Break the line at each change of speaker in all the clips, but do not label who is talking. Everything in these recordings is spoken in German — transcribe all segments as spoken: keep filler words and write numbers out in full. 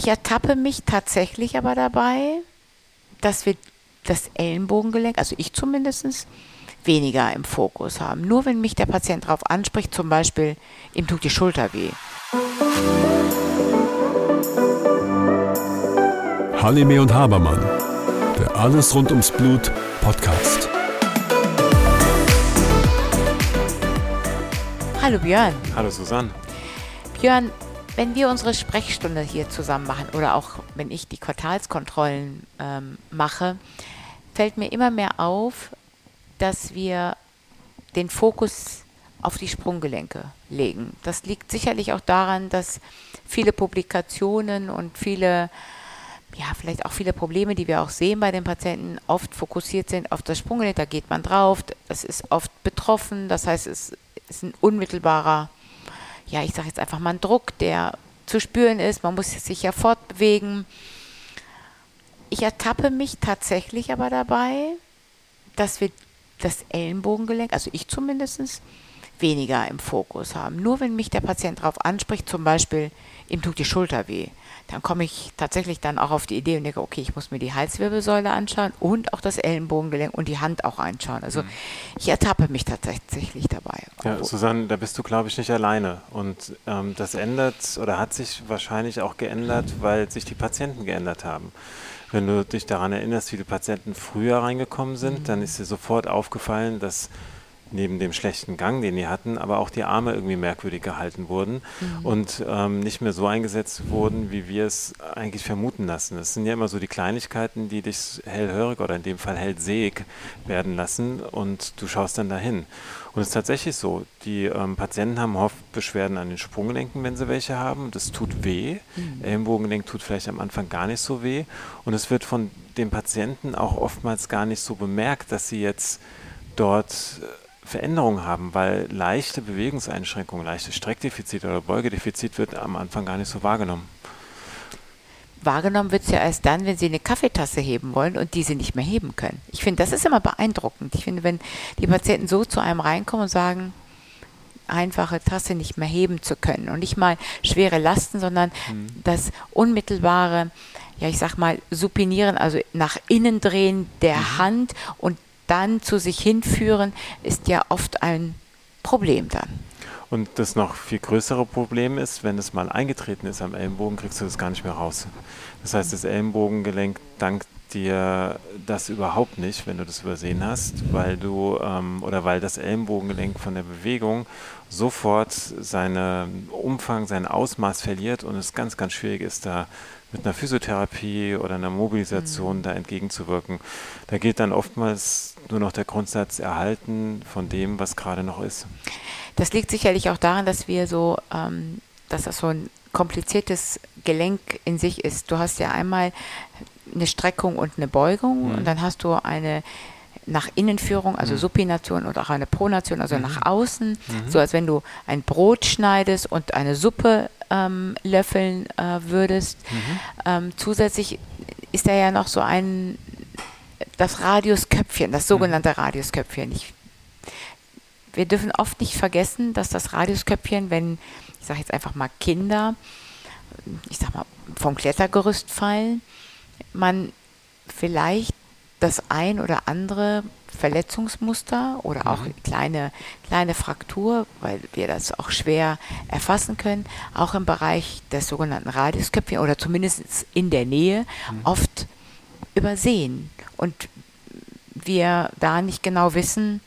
Ich ertappe mich tatsächlich aber dabei, dass wir das Ellenbogengelenk, also ich zumindest, weniger im Fokus haben. Nur wenn mich der Patient darauf anspricht, zum Beispiel, ihm tut die Schulter weh.
Halime und Habermann, der Alles rund ums Blut Podcast.
Hallo Björn.
Hallo Susanne.
Björn, wenn wir unsere Sprechstunde hier zusammen machen oder auch wenn ich die Quartalskontrollen ähm, mache, fällt mir immer mehr auf, dass wir den Fokus auf die Sprunggelenke legen. Das liegt sicherlich auch daran, dass viele Publikationen und viele, ja, vielleicht auch viele Probleme, die wir auch sehen bei den Patienten, oft fokussiert sind auf das Sprunggelenk. Da geht man drauf, es ist oft betroffen, das heißt, es ist ein unmittelbarer, ja, ich sage jetzt einfach mal ein Druck, der zu spüren ist. Man muss sich ja fortbewegen. Ich ertappe mich tatsächlich aber dabei, dass wir das Ellenbogengelenk, also ich zumindest, weniger im Fokus haben. Nur wenn mich der Patient darauf anspricht, zum Beispiel, ihm tut die Schulter weh, dann komme ich tatsächlich dann auch auf die Idee und denke, okay, ich muss mir die Halswirbelsäule anschauen und auch das Ellenbogengelenk und die Hand auch anschauen. Also mhm. ich ertappe mich tatsächlich dabei.
Ja, Susanne, da bist du, glaube ich, nicht alleine. Und ähm, das ändert oder hat sich wahrscheinlich auch geändert, weil sich die Patienten geändert haben. Wenn du dich daran erinnerst, wie die Patienten früher reingekommen sind, mhm. dann ist dir sofort aufgefallen, dass neben dem schlechten Gang, den die hatten, aber auch die Arme irgendwie merkwürdig gehalten wurden mhm. und ähm, nicht mehr so eingesetzt wurden, wie wir es eigentlich vermuten lassen. Das sind ja immer so die Kleinigkeiten, die dich hellhörig oder in dem Fall hellsehig werden lassen und du schaust dann dahin. Und es ist tatsächlich so, die ähm, Patienten haben oft Beschwerden an den Sprunggelenken, wenn sie welche haben. Das tut weh. Mhm. Ellenbogengelenk tut vielleicht am Anfang gar nicht so weh. Und es wird von den Patienten auch oftmals gar nicht so bemerkt, dass sie jetzt dort Veränderungen haben, weil leichte Bewegungseinschränkungen, leichte Streckdefizit oder Beugedefizit wird am Anfang gar nicht so wahrgenommen.
Wahrgenommen wird es ja erst dann, wenn Sie eine Kaffeetasse heben wollen und diese nicht mehr heben können. Ich finde, das ist immer beeindruckend. Ich finde, wenn die Patienten so zu einem reinkommen und sagen, einfache Tasse nicht mehr heben zu können und nicht mal schwere Lasten, sondern mhm. das unmittelbare, ja ich sag mal, Supinieren, also nach innen drehen der mhm. Hand und dann zu sich hinführen, ist ja oft ein Problem dann.
Und das noch viel größere Problem ist, wenn es mal eingetreten ist am Ellenbogen, kriegst du das gar nicht mehr raus. Das heißt, das Ellenbogengelenk dankt dir das überhaupt nicht, wenn du das übersehen hast, weil du ähm, oder weil das Ellenbogengelenk von der Bewegung sofort seinen Umfang, sein Ausmaß verliert und es ganz, ganz schwierig ist, da mit einer Physiotherapie oder einer Mobilisation mhm. da entgegenzuwirken. Da gilt dann oftmals nur noch der Grundsatz erhalten von dem, was gerade noch ist.
Das liegt sicherlich auch daran, dass wir so, ähm, dass das so ein kompliziertes Gelenk in sich ist. Du hast ja einmal eine Streckung und eine Beugung mhm. und dann hast du eine nach Innenführung, also mhm. Supination und auch eine Pronation, also mhm. nach außen, mhm. so als wenn du ein Brot schneidest und eine Suppe ähm, löffeln äh, würdest. Mhm. Ähm, zusätzlich ist da ja noch so ein, das Radiusköpfchen, das sogenannte mhm. Radiusköpfchen. Ich, wir dürfen oft nicht vergessen, dass das Radiusköpfchen, wenn, ich sage jetzt einfach mal Kinder, ich sag mal vom Klettergerüst fallen, man vielleicht das ein oder andere Verletzungsmuster oder auch mhm. kleine, kleine Fraktur, weil wir das auch schwer erfassen können, auch im Bereich des sogenannten Radiusköpfchen oder zumindest in der Nähe mhm. oft übersehen. Und wir da nicht genau wissen,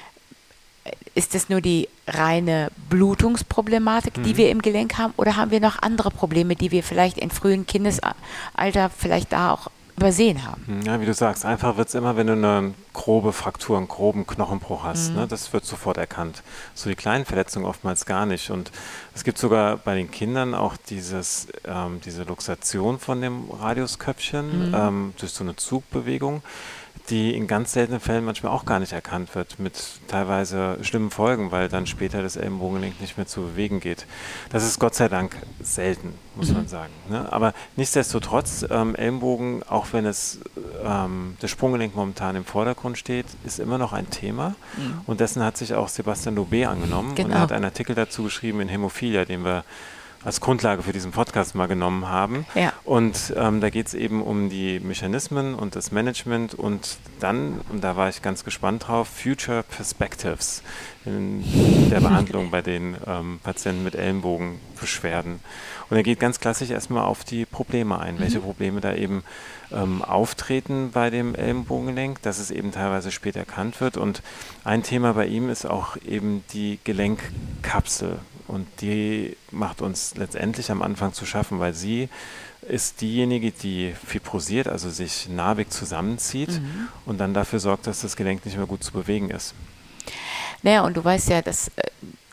ist es nur die reine Blutungsproblematik, mhm. die wir im Gelenk haben, oder haben wir noch andere Probleme, die wir vielleicht in frühen Kindesalter vielleicht da auch übersehen haben.
Ja, wie du sagst, einfach wird es immer, wenn du eine grobe Fraktur, einen groben Knochenbruch hast. Mhm. Ne, das wird sofort erkannt. So die kleinen Verletzungen oftmals gar nicht. Und es gibt sogar bei den Kindern auch dieses, ähm, diese Luxation von dem Radiusköpfchen mhm. ähm, durch so eine Zugbewegung, die in ganz seltenen Fällen manchmal auch gar nicht erkannt wird, mit teilweise schlimmen Folgen, weil dann später das Ellenbogengelenk nicht mehr zu bewegen geht. Das ist Gott sei Dank selten, muss mhm. man sagen. Ne? Aber nichtsdestotrotz, ähm, Ellenbogen, auch wenn es ähm, das Sprunggelenk momentan im Vordergrund steht, ist immer noch ein Thema. Mhm. Und dessen hat sich auch Sebastian Loubet angenommen. Genau. Und er hat einen Artikel dazu geschrieben in Hämophilia, den wir als Grundlage für diesen Podcast mal genommen haben.
Ja.
Und ähm, da geht es eben um die Mechanismen und das Management und dann, und da war ich ganz gespannt drauf, Future Perspectives in der Behandlung bei den ähm, Patienten mit Ellenbogenbeschwerden. Und er geht ganz klassisch erstmal auf die Probleme ein, welche
Mhm.
Probleme da eben ähm, auftreten bei dem Ellenbogengelenk, dass es eben teilweise spät erkannt wird. Und ein Thema bei ihm ist auch eben die Gelenkkapsel. Und die macht uns letztendlich am Anfang zu schaffen, weil sie ist diejenige, die fibrosiert, also sich narbig zusammenzieht
Mhm.
und dann dafür sorgt, dass das Gelenk nicht mehr gut zu bewegen ist.
Naja, und du weißt ja, dass äh,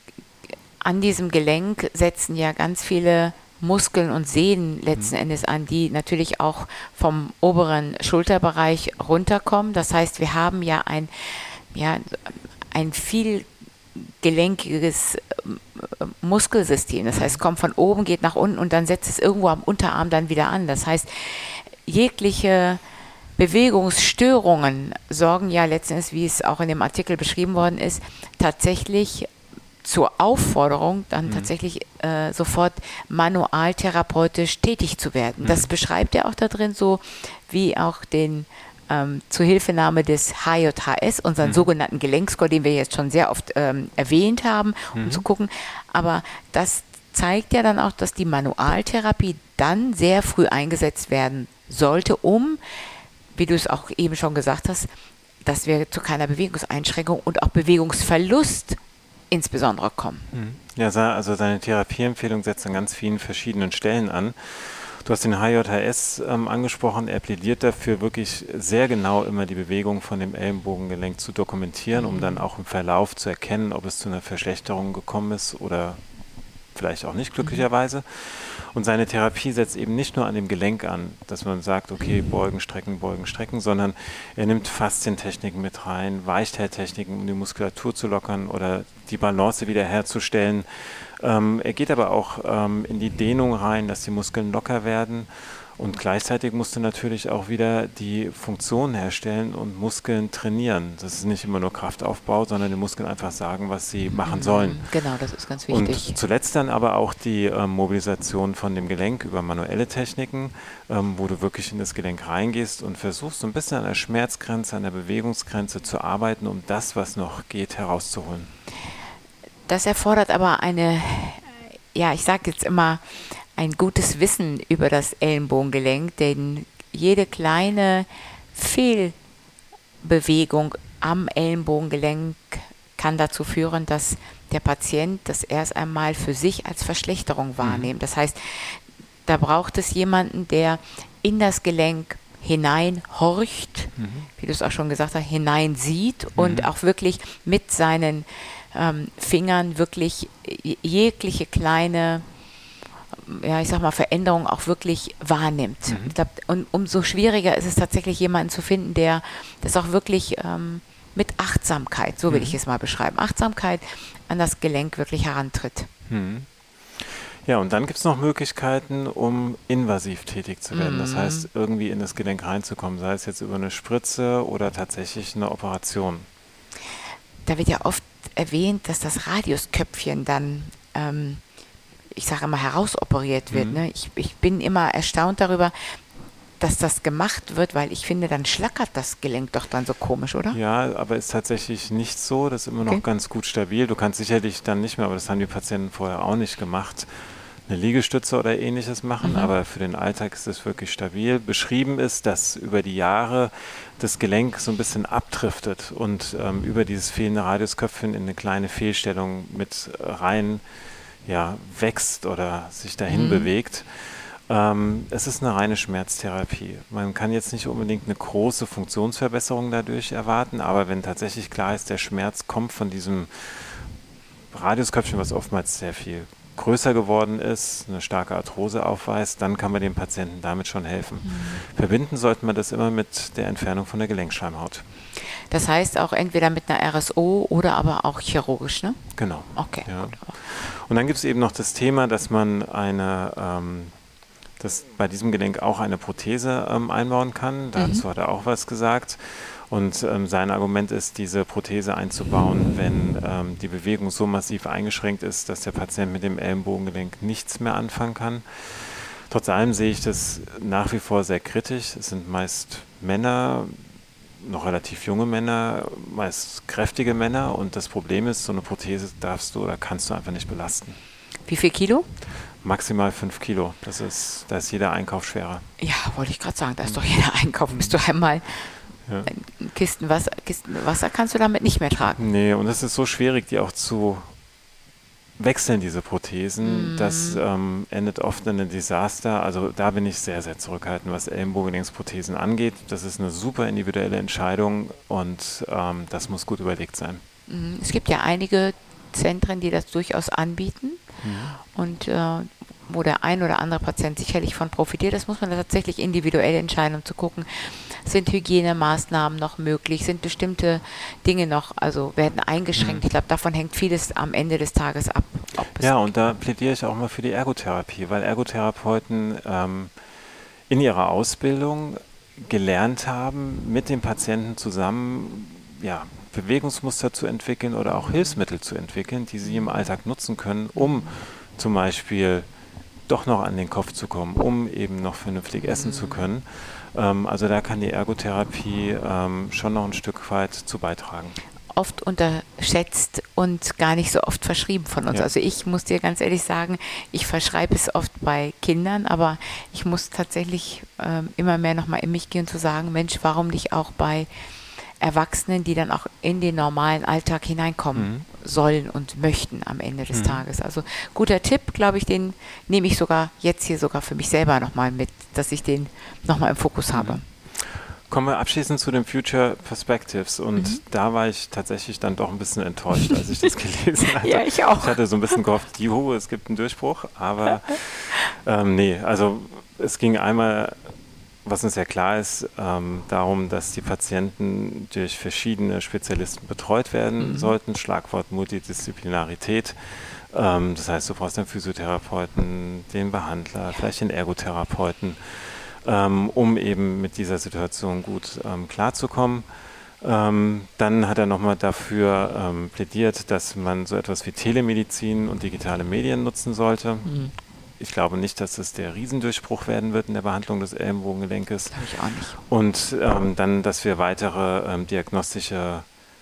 an diesem Gelenk setzen ja ganz viele Muskeln und Sehnen letzten
Mhm.
Endes an, die natürlich auch vom oberen Schulterbereich runterkommen. Das heißt, wir haben ja ein, ja, ein viel gelenkiges ähm, äh, Muskelsystem. Das heißt, es kommt von oben, geht nach unten und dann setzt es irgendwo am Unterarm dann wieder an. Das heißt, jegliche Bewegungsstörungen sorgen ja letztendlich, wie es auch in dem Artikel beschrieben worden ist, tatsächlich zur Aufforderung, dann
Mhm.
tatsächlich äh, sofort manualtherapeutisch tätig zu werden.
Mhm.
Das beschreibt er auch da drin so, wie auch den ähm, Zuhilfenahme des H J H S, unseren
Mhm.
sogenannten Gelenkscore, den wir jetzt schon sehr oft ähm, erwähnt haben, um
Mhm.
zu gucken. Aber das zeigt ja dann auch, dass die Manualtherapie dann sehr früh eingesetzt werden sollte, um, wie du es auch eben schon gesagt hast, dass wir zu keiner Bewegungseinschränkung und auch Bewegungsverlust insbesondere kommen.
Mhm. Ja, sa- also seine Therapieempfehlung setzt an ganz vielen verschiedenen Stellen an. Du hast den H J H S ähm, angesprochen. Er plädiert dafür, wirklich sehr genau immer die Bewegung von dem Ellenbogengelenk zu dokumentieren, um dann auch im Verlauf zu erkennen, ob es zu einer Verschlechterung gekommen ist oder vielleicht auch nicht, glücklicherweise. Und seine Therapie setzt eben nicht nur an dem Gelenk an, dass man sagt, okay, beugen, strecken, beugen, strecken, sondern er nimmt Faszientechniken mit rein, Weichteltechniken, um die Muskulatur zu lockern oder die Balance wiederherzustellen. Ähm, er geht aber auch ähm, in die Dehnung rein, dass die Muskeln locker werden. Und gleichzeitig musst du natürlich auch wieder die Funktion herstellen und Muskeln trainieren. Das ist nicht immer nur Kraftaufbau, sondern den Muskeln einfach sagen, was sie machen sollen.
Genau, das ist ganz
Und
wichtig.
zuletzt dann aber auch die ähm, Mobilisation von dem Gelenk über manuelle Techniken, ähm, wo du wirklich in das Gelenk reingehst und versuchst, so ein bisschen an der Schmerzgrenze, an der Bewegungsgrenze zu arbeiten, um das, was noch geht, herauszuholen.
Das erfordert aber eine, ja, ich sage jetzt immer, ein gutes Wissen über das Ellenbogengelenk, denn jede kleine Fehlbewegung am Ellenbogengelenk kann dazu führen, dass der Patient das erst einmal für sich als Verschlechterung wahrnimmt. Das heißt, da braucht es jemanden, der in das Gelenk hineinhorcht,
Mhm.
wie du es auch schon gesagt hast, hineinsieht und auch wirklich mit seinen ähm, Fingern wirklich j- jegliche kleine, ja, ich sag mal, Veränderung auch wirklich wahrnimmt.
Mhm.
Ich glaub, und umso schwieriger ist es tatsächlich, jemanden zu finden, der das auch wirklich ähm, mit Achtsamkeit, so will
Mhm.
ich es mal beschreiben, Achtsamkeit an das Gelenk wirklich herantritt.
Mhm. Ja, und dann gibt es noch Möglichkeiten, um invasiv tätig zu werden. Das
Mhm.
heißt, irgendwie in das Gelenk reinzukommen, sei es jetzt über eine Spritze oder tatsächlich eine Operation.
Da wird ja oft erwähnt, dass das Radiusköpfchen dann, ähm, ich sage immer, herausoperiert wird.
Mhm.
Ne? Ich, ich bin immer erstaunt darüber, dass das gemacht wird, weil ich finde, dann schlackert das Gelenk doch dann so komisch, oder?
Ja, aber ist tatsächlich nicht so. Das ist immer noch
Okay.
ganz gut stabil. Du kannst sicherlich dann nicht mehr, aber das haben die Patienten vorher auch nicht gemacht, eine Liegestütze oder ähnliches machen,
Mhm.
aber für den Alltag ist es wirklich stabil. Beschrieben ist, dass über die Jahre das Gelenk so ein bisschen abdriftet und ähm, über dieses fehlende Radiusköpfchen in eine kleine Fehlstellung mit rein ja, wächst oder sich dahin
Mhm.
bewegt. Ähm, es ist eine reine Schmerztherapie. Man kann jetzt nicht unbedingt eine große Funktionsverbesserung dadurch erwarten, aber wenn tatsächlich klar ist, der Schmerz kommt von diesem Radiusköpfchen, was oftmals sehr viel größer geworden ist, eine starke Arthrose aufweist, dann kann man dem Patienten damit schon helfen. Verbinden sollte man das immer mit der Entfernung von der Gelenkschleimhaut.
Das heißt auch entweder mit einer R S O oder aber auch chirurgisch, ne?
Genau.
Okay,
Ja.
gut.
Und dann gibt es eben noch das Thema, dass man eine, ähm, dass bei diesem Gelenk auch eine Prothese ähm, einbauen kann. Dazu hat er auch was gesagt. Und ähm, sein Argument ist, diese Prothese einzubauen, wenn ähm, die Bewegung so massiv eingeschränkt ist, dass der Patient mit dem Ellenbogengelenk nichts mehr anfangen kann. Trotz allem sehe ich das nach wie vor sehr kritisch. Es sind meist Männer, noch relativ junge Männer, meist kräftige Männer. Und das Problem ist, so eine Prothese darfst du oder kannst du einfach nicht belasten.
Wie viel Kilo?
Maximal fünf Kilo. Das ist, da ist jeder Einkauf schwerer.
Ja, wollte ich gerade sagen, da ist doch jeder Einkauf. Bist du einmal
Ja.
Kisten Wasser, Kisten Wasser kannst du damit nicht mehr tragen.
Nee, und es ist so schwierig, die auch zu wechseln, diese Prothesen. Mm. Das ähm, endet oft in einem Desaster. Also da bin ich sehr, sehr zurückhaltend, was Ellenbogengelenksprothesen angeht. Das ist eine super individuelle Entscheidung und ähm, das muss gut überlegt sein.
Es gibt ja einige Zentren, die das durchaus anbieten mm. und äh, wo der ein oder andere Patient sicherlich von profitiert. Das muss man tatsächlich individuell entscheiden, um zu gucken, sind Hygienemaßnahmen noch möglich, sind bestimmte Dinge noch, also werden eingeschränkt. Mhm. Ich glaube, davon hängt vieles am Ende des Tages ab.
Ja, und da plädiere ich auch mal für die Ergotherapie, weil Ergotherapeuten ähm, in ihrer Ausbildung gelernt haben, mit dem Patienten zusammen ja, Bewegungsmuster zu entwickeln oder auch Hilfsmittel zu entwickeln, die sie im Alltag nutzen können, um zum Beispiel doch noch an den Kopf zu kommen, um eben noch vernünftig essen zu können. Ähm, also da kann die Ergotherapie ähm, schon noch ein Stück weit zu beitragen.
Oft unterschätzt und gar nicht so oft verschrieben von uns. Ja. Also ich muss dir ganz ehrlich sagen, ich verschreibe es oft bei Kindern, aber ich muss tatsächlich ähm, immer mehr nochmal in mich gehen zu sagen, Mensch, warum nicht auch bei Erwachsenen, die dann auch in den normalen Alltag hineinkommen mhm. sollen und möchten am Ende des mhm. Tages. Also guter Tipp, glaube ich, den nehme ich sogar jetzt hier sogar für mich selber nochmal mit, dass ich den nochmal im Fokus habe.
Mhm. Kommen wir abschließend zu den Future Perspectives und mhm. da war ich tatsächlich dann doch ein bisschen enttäuscht, als ich das gelesen hatte.
Ja, ich auch.
Ich hatte so ein bisschen gehofft, juhu, es gibt einen Durchbruch, aber ähm, nee, also es ging einmal, was uns ja klar ist, ähm, darum, dass die Patienten durch verschiedene Spezialisten betreut werden mhm. sollten. Schlagwort Multidisziplinarität. Ähm, das heißt, du brauchst den Physiotherapeuten, den Behandler, vielleicht den Ergotherapeuten, ähm, um eben mit dieser Situation gut ähm, klarzukommen. Ähm, dann hat er nochmal dafür ähm, plädiert, dass man so etwas wie Telemedizin und digitale Medien nutzen sollte. Mhm. Ich glaube nicht, dass es der Riesendurchbruch werden wird in der Behandlung des Ellenbogengelenkes.
Glaube ich auch nicht.
Und ähm, dann, dass wir weitere ähm, diagnostische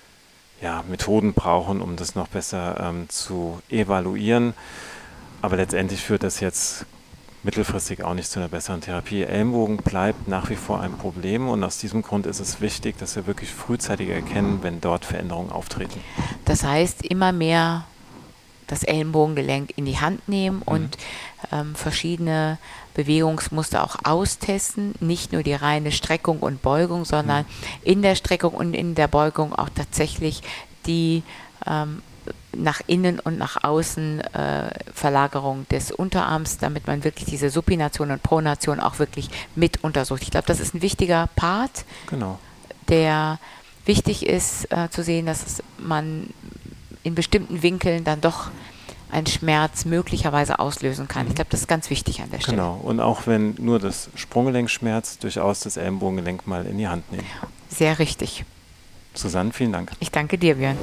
ja, Methoden brauchen, um das noch besser ähm, zu evaluieren. Aber letztendlich führt das jetzt mittelfristig auch nicht zu einer besseren Therapie. Ellenbogen bleibt nach wie vor ein Problem und aus diesem Grund ist es wichtig, dass wir wirklich frühzeitig erkennen, wenn dort Veränderungen auftreten.
Das heißt, immer mehr das Ellenbogengelenk in die Hand nehmen mhm. und ähm, verschiedene Bewegungsmuster auch austesten, nicht nur die reine Streckung und Beugung, sondern mhm. in der Streckung und in der Beugung auch tatsächlich die ähm, nach innen und nach außen äh, Verlagerung des Unterarms, damit man wirklich diese Supination und Pronation auch wirklich mit untersucht. Ich glaube, das ist ein wichtiger Part,
genau.
der wichtig ist äh, zu sehen, dass es, man in bestimmten Winkeln dann doch einen Schmerz möglicherweise auslösen kann. Ich glaube, das ist ganz wichtig an der Stelle.
Genau, und auch wenn nur das Sprunggelenk schmerzt, durchaus das Ellenbogengelenk mal in die Hand nehmen.
Sehr richtig.
Susanne, vielen Dank.
Ich danke dir, Björn.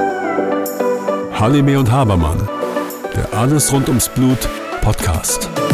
Halime und Habermann, der Alles rund ums Blut Podcast.